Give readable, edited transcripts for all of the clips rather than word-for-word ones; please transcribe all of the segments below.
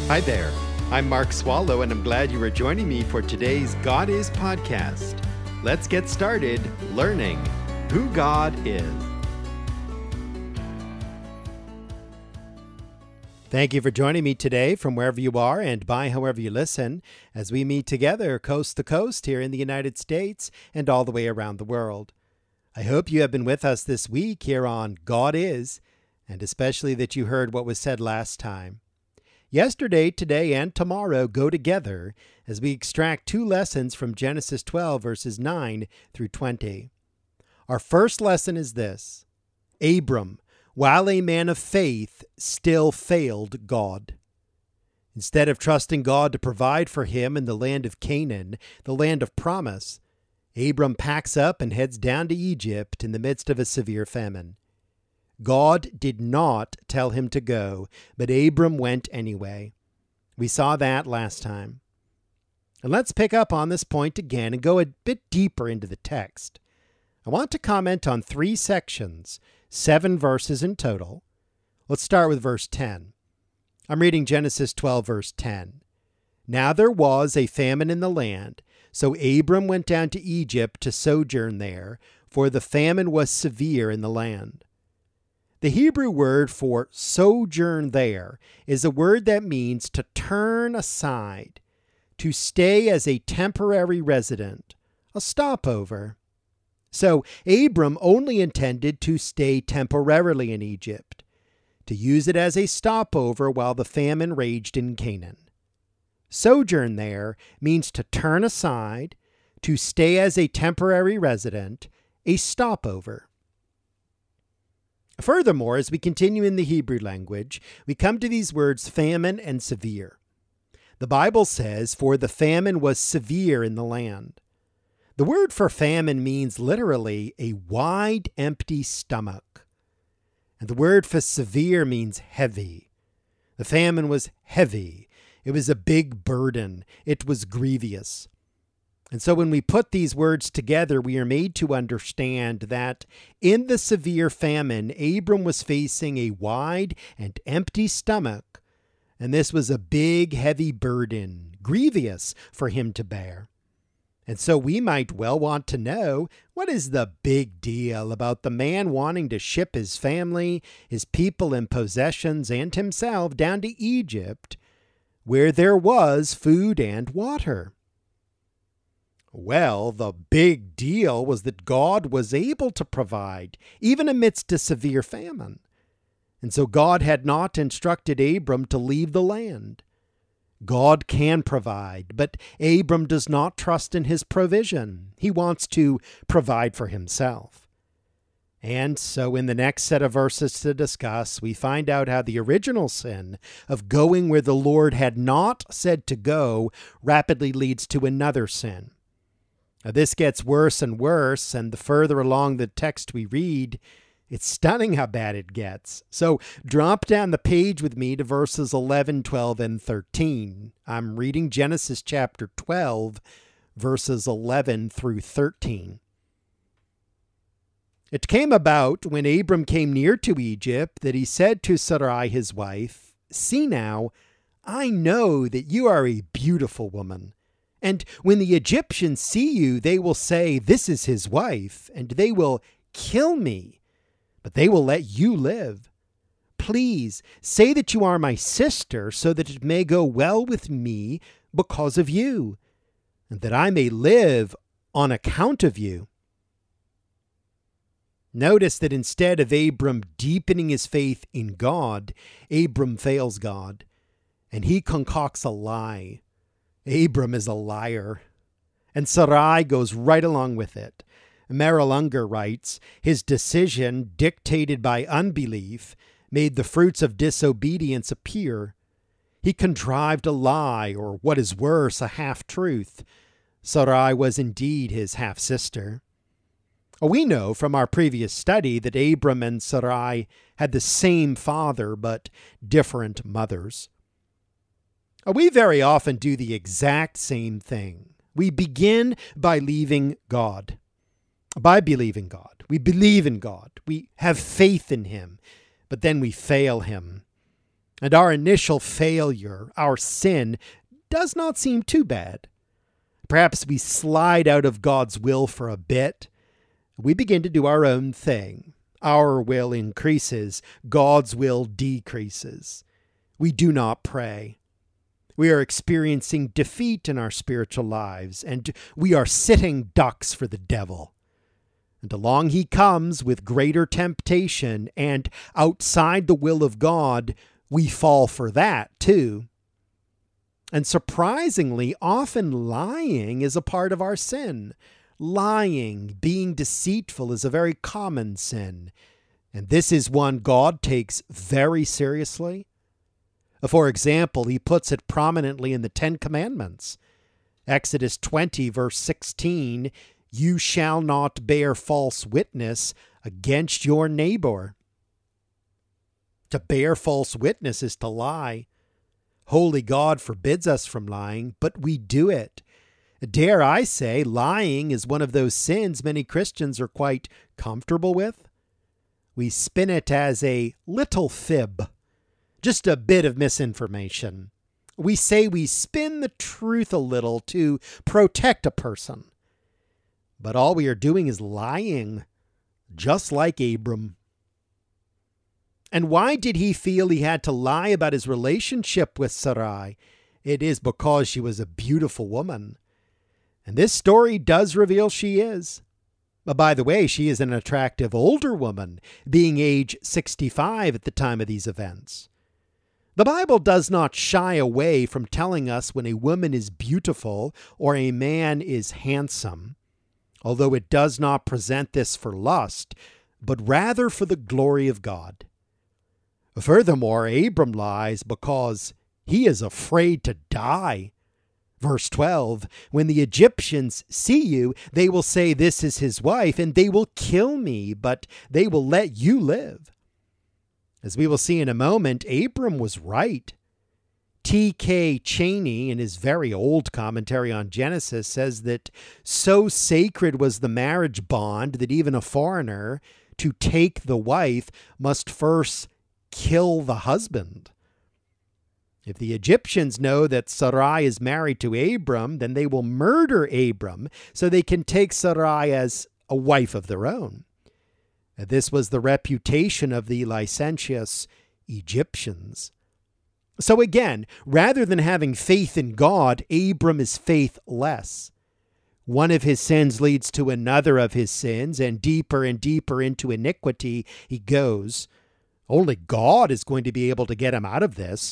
Hi there. I'm Mark Swallow, and I'm glad you are joining me for today's God Is podcast. Let's get started learning who God is. Thank you for joining me today from wherever you are and by however you listen as we meet together coast to coast here in the United States and all the way around the world. I hope you have been with us this week here on God Is, and especially that you heard what was said last time. Yesterday, today, and tomorrow go together as we extract two lessons from Genesis 12, verses 9 through 20. Our first lesson is this: Abram, while a man of faith, still failed God. Instead of trusting God to provide for him in the land of Canaan, the land of promise, Abram packs up and heads down to Egypt in the midst of a severe famine. God did not tell him to go, but Abram went anyway. We saw that last time. And let's pick up on this point again and go a bit deeper into the text. I want to comment on three sections, 7 verses in total. Let's start with verse 10. I'm reading Genesis 12, verse 10. Now there was a famine in the land, so Abram went down to Egypt to sojourn there, for the famine was severe in the land. The Hebrew word for sojourn there is a word that means to turn aside, to stay as a temporary resident, a stopover. So Abram only intended to stay temporarily in Egypt, to use it as a stopover while the famine raged in Canaan. Sojourn there means to turn aside, to stay as a temporary resident, a stopover. Furthermore, as we continue in the Hebrew language, we come to these words famine and severe. The Bible says, "For the famine was severe in the land." The word for famine means literally a wide, empty stomach. And the word for severe means heavy. The famine was heavy. It was a big burden. It was grievous. And so when we put these words together, we are made to understand that in the severe famine, Abram was facing a wide and empty stomach, and this was a big, heavy burden, grievous for him to bear. And so we might well want to know, what is the big deal about the man wanting to ship his family, his people and possessions, and himself down to Egypt, where there was food and water? Well, the big deal was that God was able to provide, even amidst a severe famine. And so God had not instructed Abram to leave the land. God can provide, but Abram does not trust in his provision. He wants to provide for himself. And so in the next set of verses to discuss, we find out how the original sin of going where the Lord had not said to go rapidly leads to another sin. Now, this gets worse and worse, and the further along the text we read, it's stunning how bad it gets. So drop down the page with me to verses 11, 12, and 13. I'm reading Genesis chapter 12, verses 11 through 13. It came about when Abram came near to Egypt that he said to Sarai his wife, "See now, I know that you are a beautiful woman. And when the Egyptians see you, they will say, 'This is his wife,' and they will kill me, but they will let you live. Please say that you are my sister, so that it may go well with me because of you, and that I may live on account of you." Notice that instead of Abram deepening his faith in God, Abram fails God, and he concocts a lie. Abram is a liar, and Sarai goes right along with it. Merrill Unger writes, "His decision, dictated by unbelief, made the fruits of disobedience appear. He contrived a lie, or what is worse, a half-truth. Sarai was indeed his half-sister." We know from our previous study that Abram and Sarai had the same father, but different mothers. We very often do the exact same thing. We begin by believing God. We believe in God. We have faith in him, but then we fail him. And our initial failure, our sin, does not seem too bad. Perhaps we slide out of God's will for a bit. We begin to do our own thing. Our will increases, God's will decreases. We do not pray. We are experiencing defeat in our spiritual lives, and we are sitting ducks for the devil. And along he comes with greater temptation, and outside the will of God, we fall for that too. And surprisingly, often lying is a part of our sin. Lying, being deceitful, is a very common sin. And this is one God takes very seriously. For example, he puts it prominently in the Ten Commandments. Exodus 20, verse 16, "You shall not bear false witness against your neighbor." To bear false witness is to lie. Holy God forbids us from lying, but we do it. Dare I say, lying is one of those sins many Christians are quite comfortable with. We spin it as a little fib, just a bit of misinformation. We say we spin the truth a little to protect a person. But all we are doing is lying, just like Abram. And why did he feel he had to lie about his relationship with Sarai? It is because she was a beautiful woman. And this story does reveal she is. By the way, she is an attractive older woman, being age 65 at the time of these events. The Bible does not shy away from telling us when a woman is beautiful or a man is handsome, although it does not present this for lust, but rather for the glory of God. Furthermore, Abram lies because he is afraid to die. Verse 12, "When the Egyptians see you, they will say, 'This is his wife,' and they will kill me, but they will let you live." As we will see in a moment, Abram was right. T.K. Cheney, in his very old commentary on Genesis, says that so sacred was the marriage bond that even a foreigner, to take the wife, must first kill the husband. If the Egyptians know that Sarai is married to Abram, then they will murder Abram so they can take Sarai as a wife of their own. This was the reputation of the licentious Egyptians. So again, rather than having faith in God, Abram is faithless. One of his sins leads to another of his sins, and deeper into iniquity he goes. Only God is going to be able to get him out of this.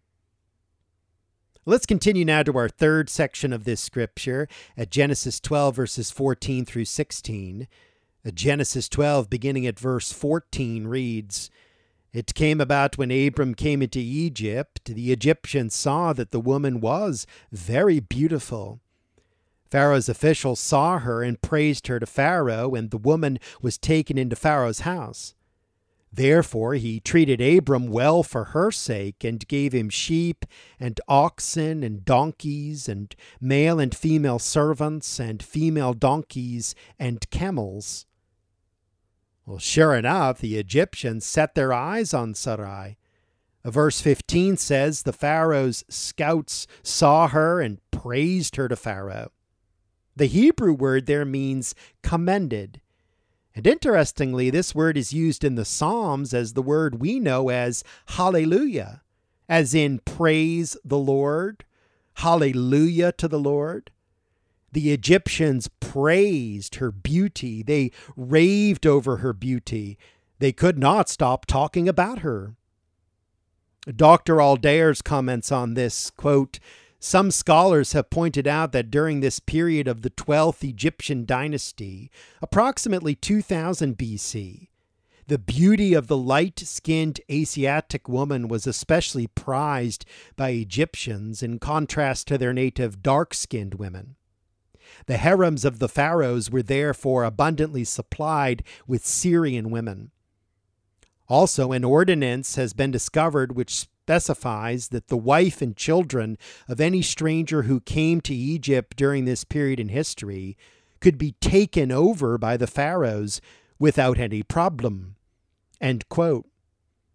Let's continue now to our third section of this scripture at Genesis 12, verses 14 through 16. Genesis 12, beginning at verse 14, reads, "It came about when Abram came into Egypt, the Egyptians saw that the woman was very beautiful. Pharaoh's officials saw her and praised her to Pharaoh, and the woman was taken into Pharaoh's house. Therefore he treated Abram well for her sake, and gave him sheep and oxen and donkeys and male and female servants and female donkeys and camels." Well, sure enough, the Egyptians set their eyes on Sarai. Verse 15 says, "The Pharaoh's scouts saw her and praised her to Pharaoh." The Hebrew word there means commended. And interestingly, this word is used in the Psalms as the word we know as hallelujah, as in praise the Lord, hallelujah to the Lord. The Egyptians praised her beauty. They raved over her beauty. They could not stop talking about her. Dr. Aldairs comments on this, quote, "Some scholars have pointed out that during this period of the 12th Egyptian dynasty, approximately 2000 BC, the beauty of the light-skinned Asiatic woman was especially prized by Egyptians in contrast to their native dark-skinned women. The harems of the pharaohs were therefore abundantly supplied with Syrian women. Also, an ordinance has been discovered which specifies that the wife and children of any stranger who came to Egypt during this period in history could be taken over by the pharaohs without any problem." End quote.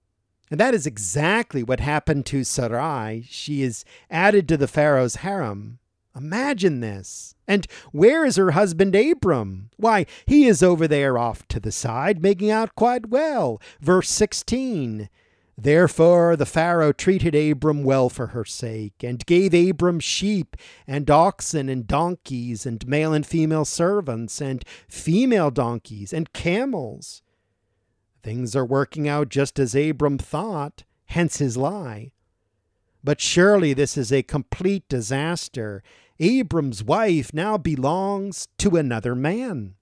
And that is exactly what happened to Sarai. She is added to the Pharaoh's harem. Imagine this. And where is her husband Abram? Why, he is over there off to the side, making out quite well. Verse 16. Therefore the Pharaoh treated Abram well for her sake, and gave Abram sheep and oxen and donkeys and male and female servants and female donkeys and camels. Things are working out just as Abram thought, hence his lie. But surely this is a complete disaster. Abram's wife now belongs to another man.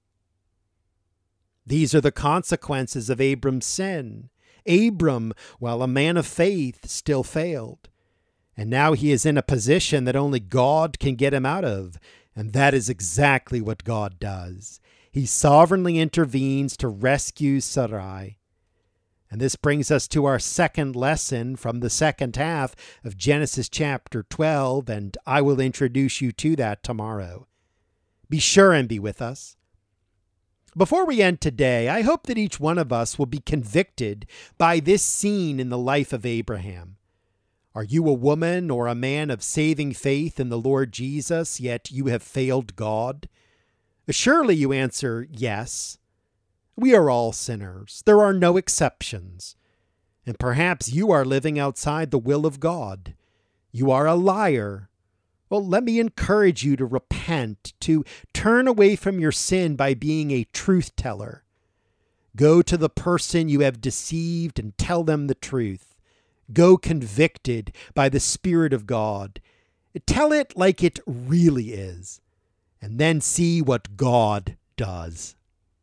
These are the consequences of Abram's sin. Abram, while a man of faith, still failed. And now he is in a position that only God can get him out of. And that is exactly what God does. He sovereignly intervenes to rescue Sarai. And this brings us to our second lesson from the second half of Genesis chapter 12, and I will introduce you to that tomorrow. Be sure and be with us. Before we end today, I hope that each one of us will be convicted by this scene in the life of Abraham. Are you a woman or a man of saving faith in the Lord Jesus, yet you have failed God? Surely you answer yes. We are all sinners. There are no exceptions. And perhaps you are living outside the will of God. You are a liar. Well, let me encourage you to repent, to turn away from your sin by being a truth teller. Go to the person you have deceived and tell them the truth. Go convicted by the Spirit of God. Tell it like it really is. And then see what God does.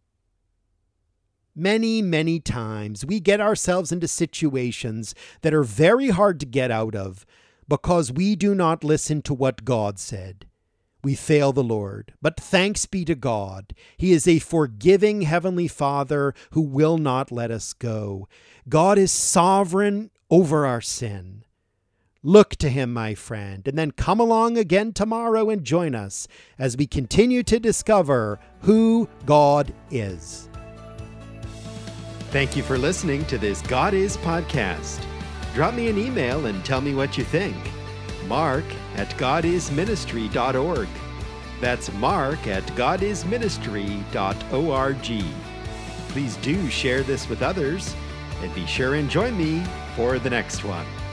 Many, many times we get ourselves into situations that are very hard to get out of because we do not listen to what God said. We fail the Lord. But thanks be to God. He is a forgiving Heavenly Father who will not let us go. God is sovereign over our sin. Look to Him, my friend, and then come along again tomorrow and join us as we continue to discover who God is. Thank you for listening to this God Is podcast. Drop me an email and tell me what you think. mark@godisministry.org. That's mark@godisministry.org. Please do share this with others, and be sure and join me for the next one.